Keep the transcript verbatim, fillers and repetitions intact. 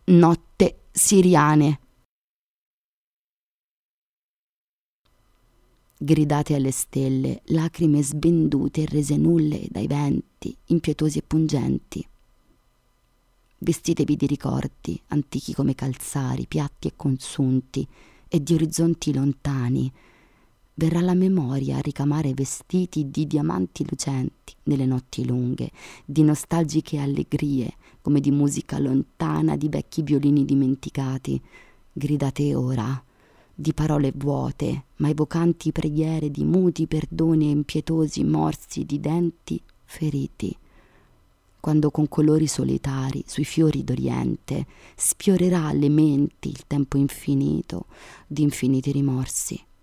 Notte siriane. Gridate alle stelle, lacrime sbendute e rese nulle dai venti, impietosi e pungenti. Vestitevi di ricordi, antichi come calzari, piatti e consunti, e di orizzonti lontani. Verrà la memoria a ricamare vestiti di diamanti lucenti nelle notti lunghe, di nostalgiche allegrie, come di musica lontana, di vecchi violini dimenticati. Gridate ora, di parole vuote, ma evocanti preghiere di muti perdoni e impietosi morsi di denti feriti. Quando con colori solitari sui fiori d'Oriente sfiorerà alle menti il tempo infinito di infiniti rimorsi.